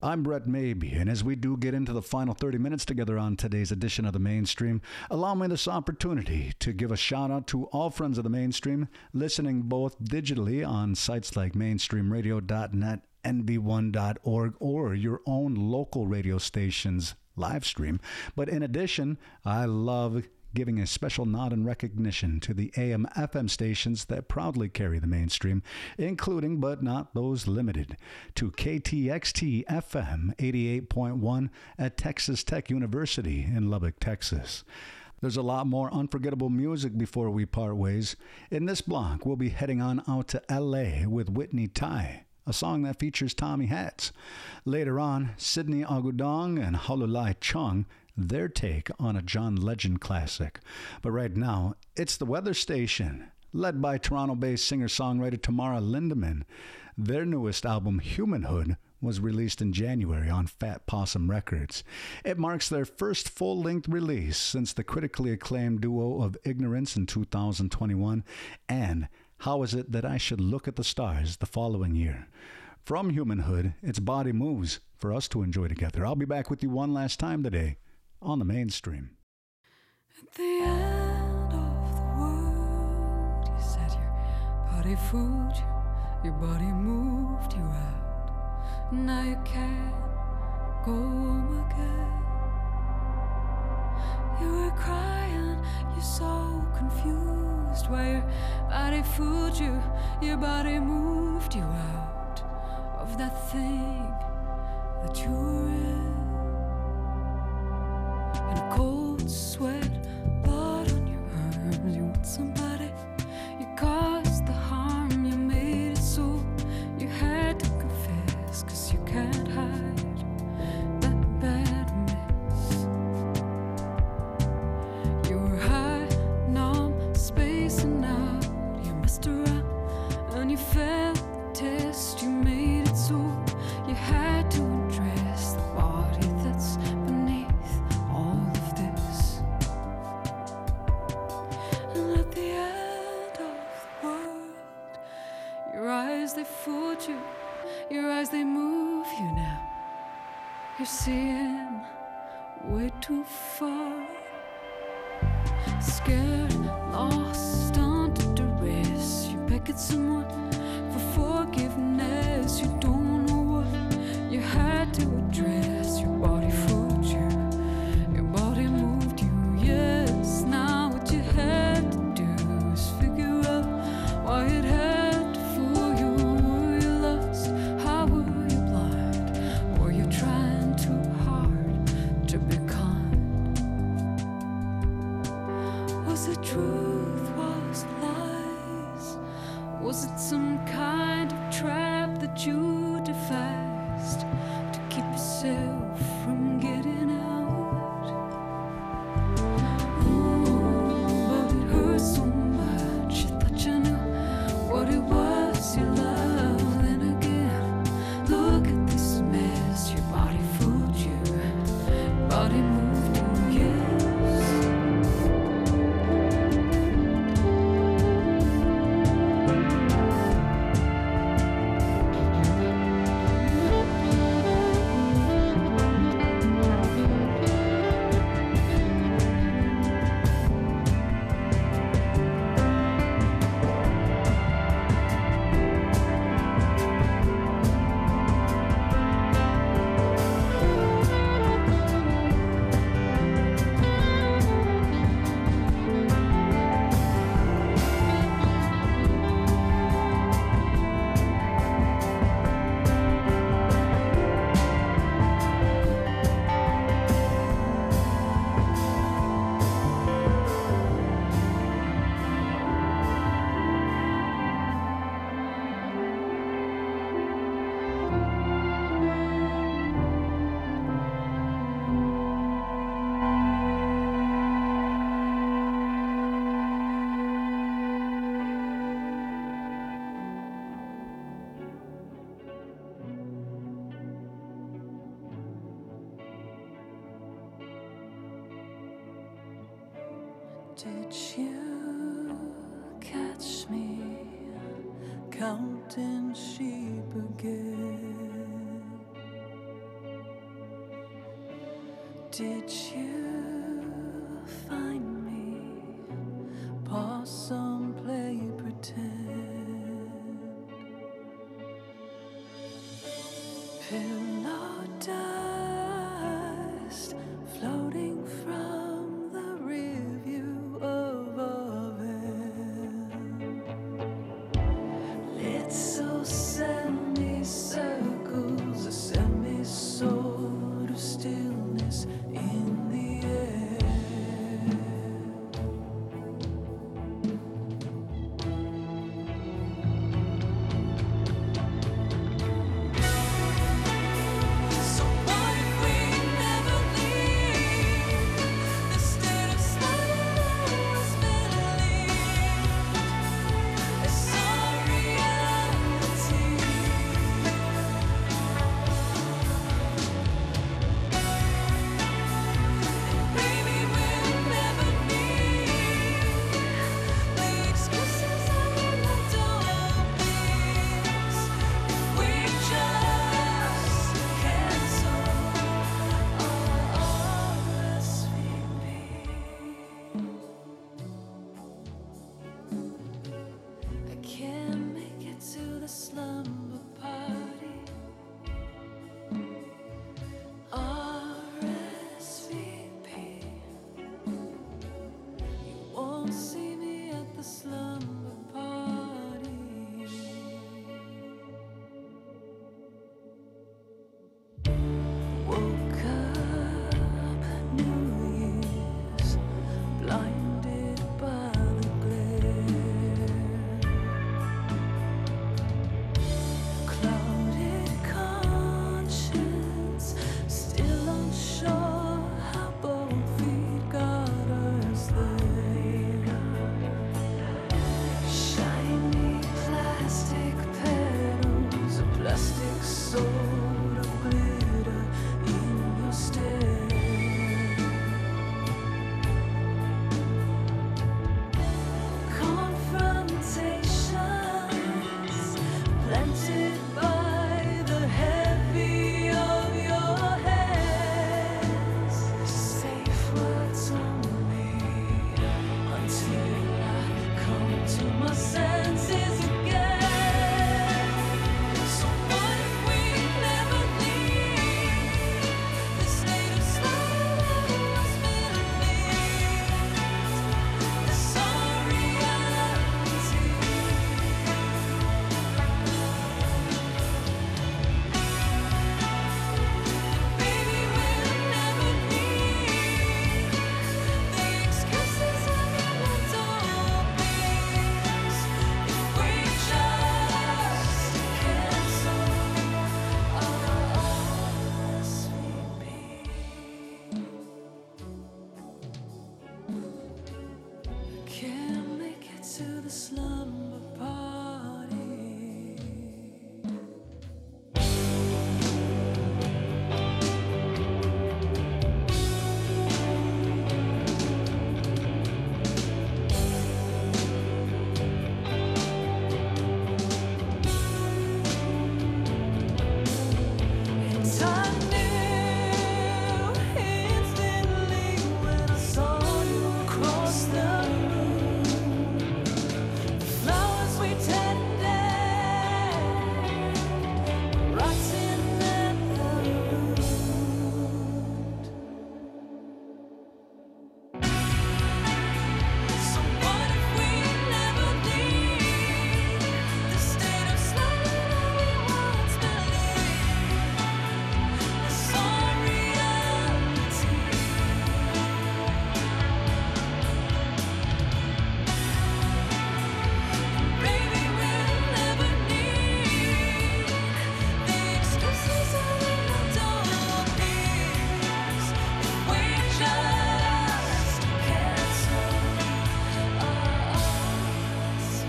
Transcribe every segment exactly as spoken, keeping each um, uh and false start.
I'm Brett Maybe, and as we do get into the final thirty minutes together on today's edition of The Mainstream, allow me this opportunity to give a shout out to all friends of The Mainstream, listening both digitally on sites like mainstream radio dot net, N V one dot org, or your own local radio station's live stream. But in addition, I love giving a special nod and recognition to the A M F M stations that proudly carry The Mainstream, including but not those limited to K T X T F M eighty-eight point one at Texas Tech University in Lubbock, Texas. There's a lot more unforgettable music before we part ways. In this block, we'll be heading on out to L A with Whitney Tai, a song that features Tommy Hatch. Later on, Sydney Agudong and Halulai Chung, their take on a John Legend classic. But right now, it's the Weather Station, led by Toronto-based singer-songwriter Tamara Lindemann. Their newest album, Humanhood, was released in January on Fat Possum Records. It marks their first full-length release since the critically acclaimed duo of Ignorance in two thousand twenty-one and How Is It That I Should Look at the Stars the following year. From Humanhood, it's Body Moves for us to enjoy together. I'll be back with you one last time today on The Mainstream. At the end of the world, you said your body fooled you, your body moved you out. Now you can't go home again. You were crying, you're so confused why your body fooled you, your body moved you out of that thing that you were in. And a cold sweat blot on your arms. You want somebody, you caused the harm, you made it so you had to confess, 'cause you can't hide that bad mess. You were high, numb, spacing out. You messed around and you failed the test. You made it so you had to address the body that's beneath all of this. And at the end of the world, your eyes, they fooled you, your eyes, they move you now. You're seeing way too far. Scared, lost, under duress. You beg at someone for forgiveness. You don't know what you had to address. Your body fooled you, your body moved you, yes. Now what you had to do is figure out why it had to fool you. Were you lost? How were you blind? Were you trying too hard to be kind? Was it truth? Was it lies? Was it some kind of trap that you devised to keep yourself from getting out? Ooh, but it hurt so much. You thought you knew what it was you loved. Then again, look at this mess. Your body fooled you, your body moved you, yes. Did you catch me counting sheep again? did you find me? Pause some, play pretend. Pillow dust floating from the rear view of a van. Lit so semicircles, a semi-sort of stillness in the air. So what if we never leave the state of silence believed as our reality? Maybe we'll never need the excuses of the dopes if we just cancel our S V P. I can't make it to the slumber party. R S V P. You won't see me at the slumber party. Woke up New Year's, blinded by the glare. Clouded conscience, still unsure how both feet got us there. Shiny plastic petals, a plastic sword of glitter in your stare. Confrontations planted by the heavy of your hands. Safe words only until I come to my senses again. So what if we never leave the state of silence believed as our reality? Maybe we'll never need the excuses of the dopes if we just cancel our S V P. Can't make it to the slumber party. And I knew instantly when I saw you across the room. The flowers we tended, rotting at the root. So what if we never leave the state of slumber that we once believed as our reality? Maybe we'll never need the excuses of the dopes if we just cancel our S V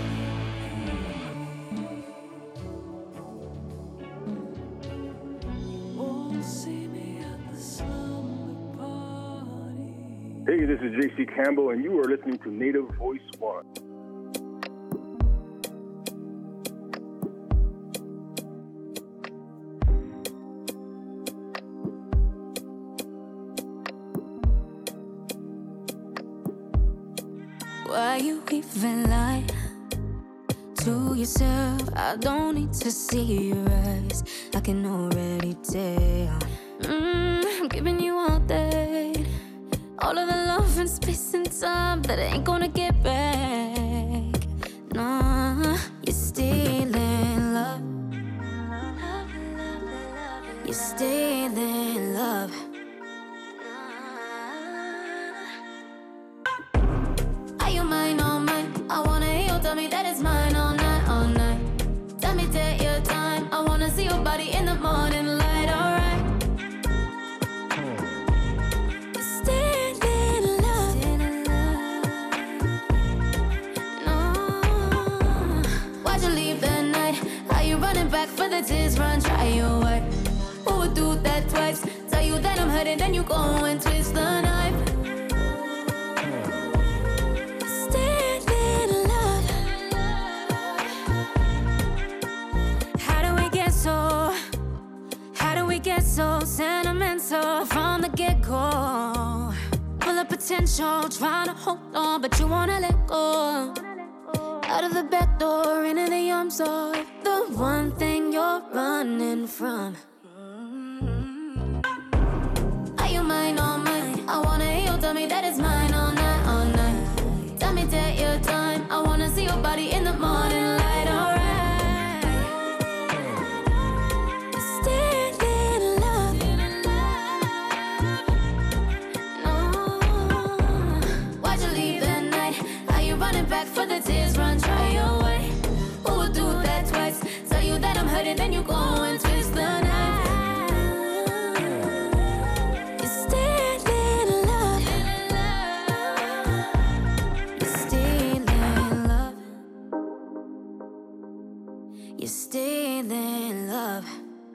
P. Won't see me at the slumber party. Hey, this is J C Campbell, and you are listening to Native Voice One. Why you even lie to yourself? I don't need to see your eyes, I can already tell. mm, I'm giving you all that, all of the love and space and time that I ain't gonna get back. Nah, you're stealing love, you're stealing love. Are you mine, all mine? I wanna hear you tell me that it's mine all night, all night. Tell me take your time, I wanna see your body in the morning light, alright. You're stealing love, no. Why'd you leave that night? Are you running back for the tears? Run, try your way. Who would do that twice? Tell you that I'm hurting, then you go and twist the knife. So sentimental from the get-go, full of potential, trying to hold on, but you wanna let go. Out of the back door, into the arms of the one thing you're running from. Are you mine, all mine? I wanna hear you tell me that it's mine all night, all night. Tell me take your time, I wanna see your body in the morning light, alright. Back for the tears, run, try your way. Who would do that twice? Tell you that I'm hurting, then you go and twist the knife. You're stealing love, you're stealing love, you're stealing love.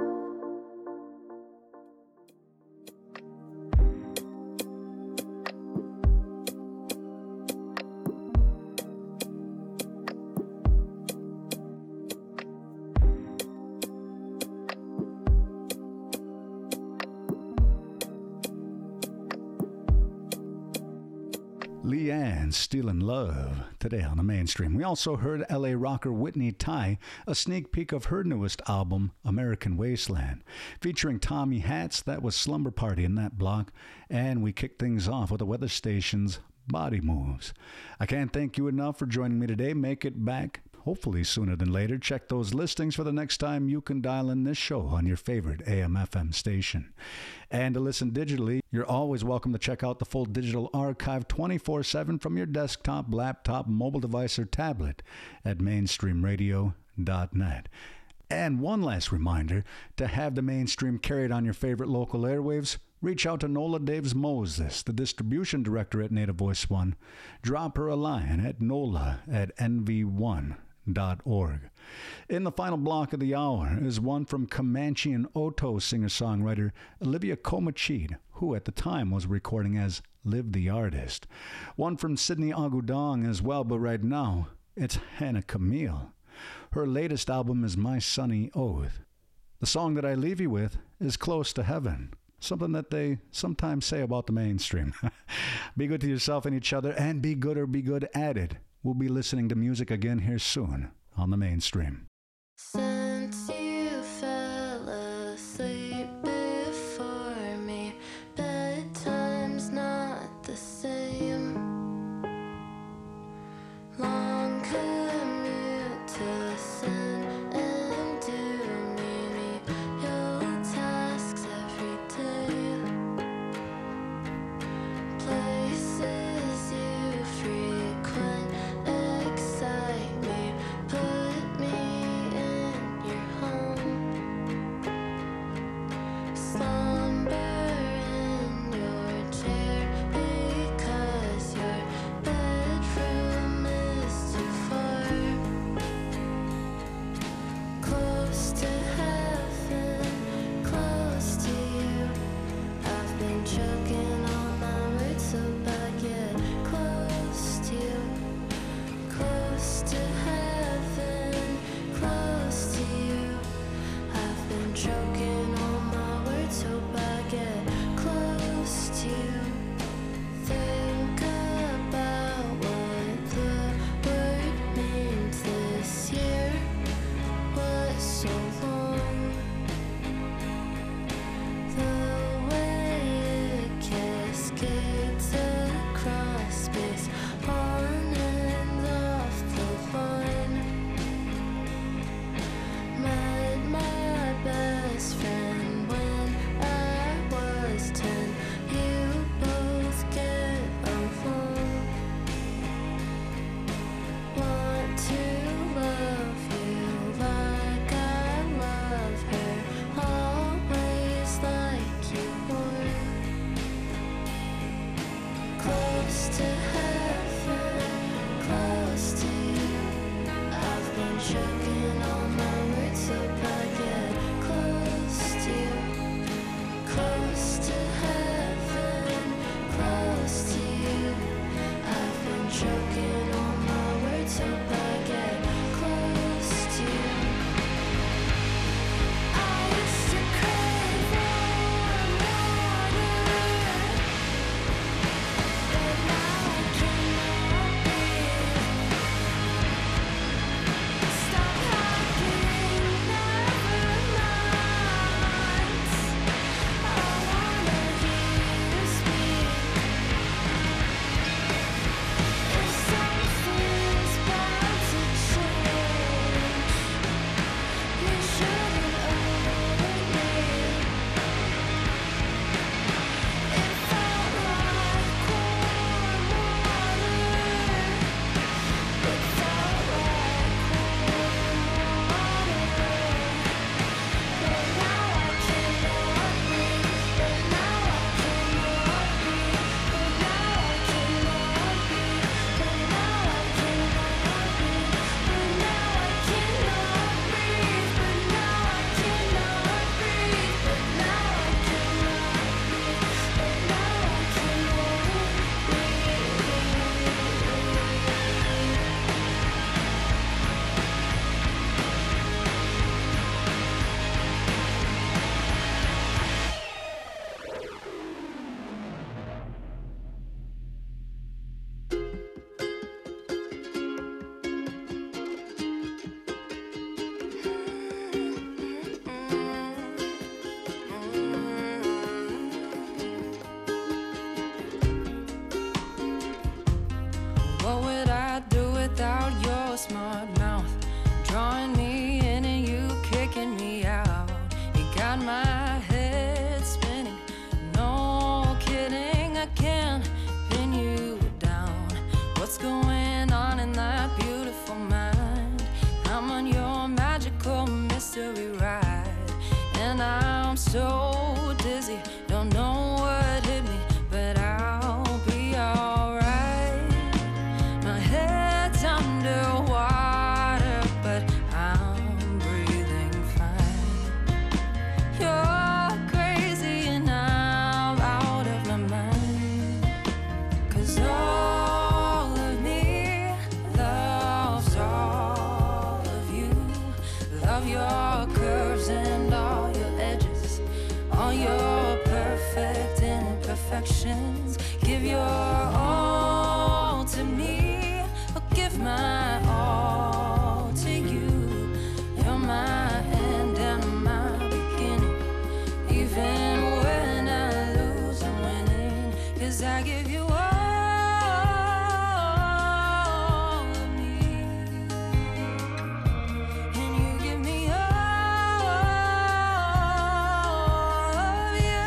Leanne, Stealin' Love, today on the Mainstream. We also heard L A rocker Whitney Tai, a sneak peek of her newest album, American Wasteland, featuring Tommy Hatz. That was Slumber Party in that block. And we kicked things off with the weather station's Body Moves. I can't thank you enough for joining me today. Make it back, hopefully sooner than later. Check those listings for the next time you can dial in this show on your favorite A M F M station. And to listen digitally, you're always welcome to check out the full digital archive twenty-four seven from your desktop, laptop, mobile device, or tablet at mainstream radio dot net. And one last reminder, to have the Mainstream carried on your favorite local airwaves, reach out to Nola Daves Moses, the distribution director at Native Voice One. Drop her a line at nola at n v one dot org. In the final block of the hour is one from Comanche and Oto singer-songwriter Olivia Comachid, who at the time was recording as Live the Artist. One from Sydney Agudong as well, but right now it's Hannah Camille. Her latest album is My Sunny Oath. The song that I leave you with is Close to Heaven, something that they sometimes say about the Mainstream. Be good to yourself and each other, and be good or be good at it. We'll be listening to music again here soon on the Mainstream. Since you fell asleep before me, bedtime's not the same. Long commute to send and do menial tasks every day. Places you frequent excite me, put me in dizzy, don't know what hit me, but I'll be alright. My head's underwater, but I'm breathing fine. You're crazy and I'm out of my mind. 'Cause all of me loves all of you. Love your curves and all your edges, all your perfect imperfections. Give your all to me, I'll give my all to you. You're my end and my beginning. Even when I lose, I'm winning. 'Cause I give you all of me, and you give me all of you.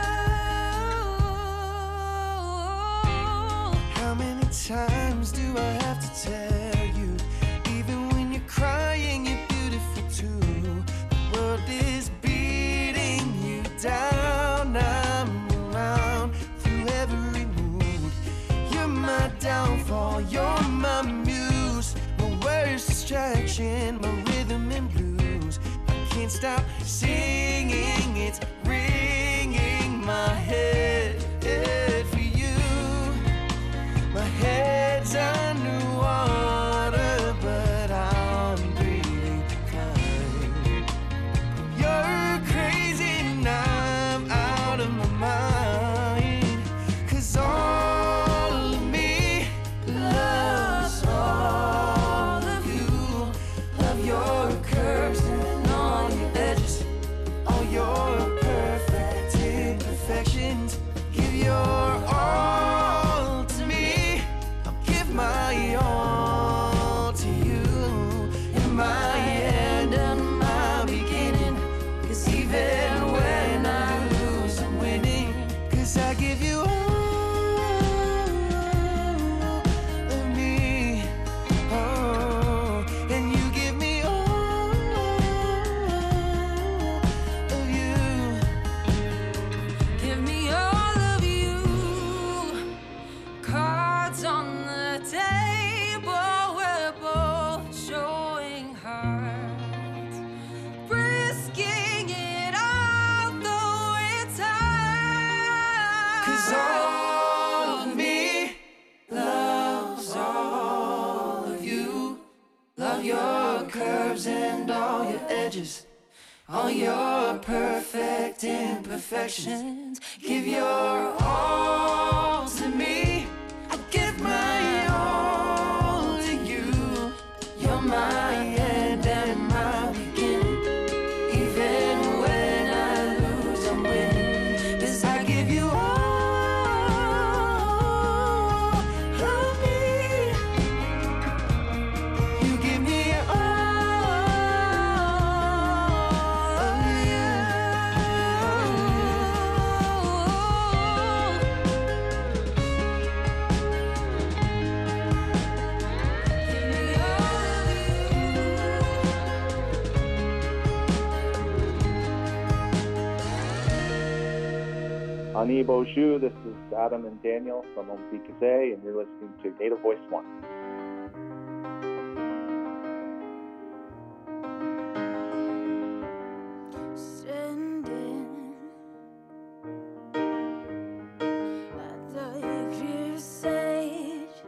How many times do I have to tell you? Even when you're crying, you're beautiful too. The world is beating you down. I'm around through every mood. You're my downfall, you're my muse, my worst distraction, my rhythm and blues. I can't stop singing, it's ringing my head, head for you. My head's underwater, but I'm breathing fine. You're crazy and I'm out of my mind. 'Cause all of me loves all of you. Love your curves and all your edges, all your perfect imperfections. Give your all to me, I'll give my all to you. You're my end and my beginning. 'Cause even when I lose, I'm winning. 'Cause I give you all of me, oh, and you give me all of you. Give me all of you. Cards on the table, we're both showing hearts, risking it all though it's hard. 'Cause all of me loves all of you. Love your curves and all your edges, all your perfect imperfections. Give your all to me, I give my all to you. You're my end and my beginning. Even when I lose, I'm winning. 'Cause I give you all of me, you give me all of you. Give me all of you. Ani Bonjour, this is Adam and Daniel from Ompikaze, and you're listening to Native Voice One. Standing at the crusade,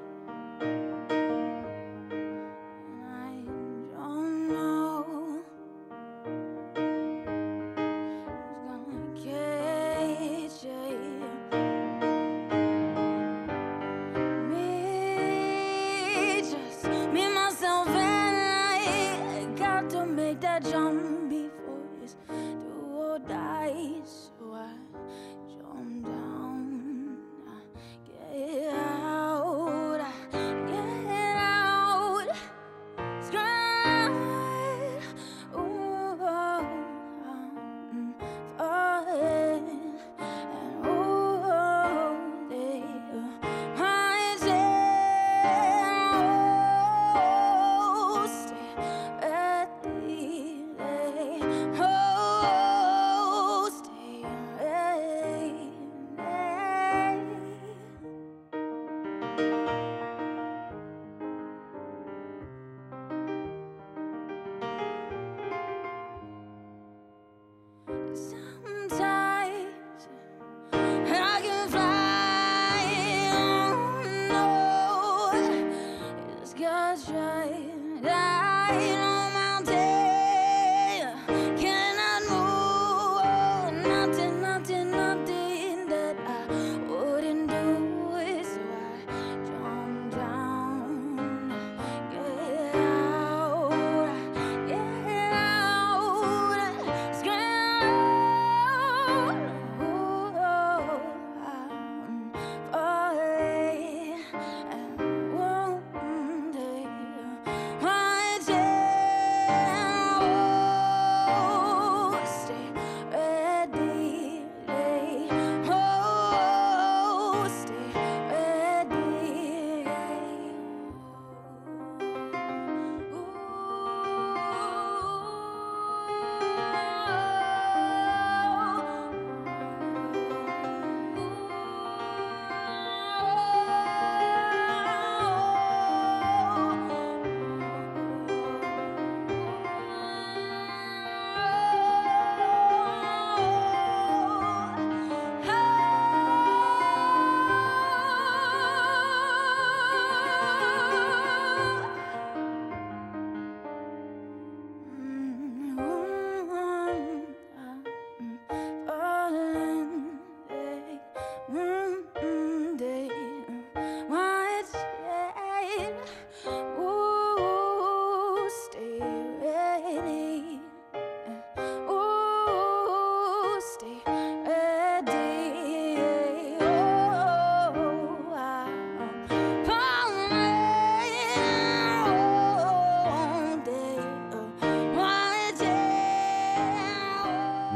and I don't know who's gonna catch you. Me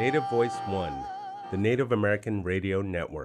Native Voice One, the Native American Radio Network.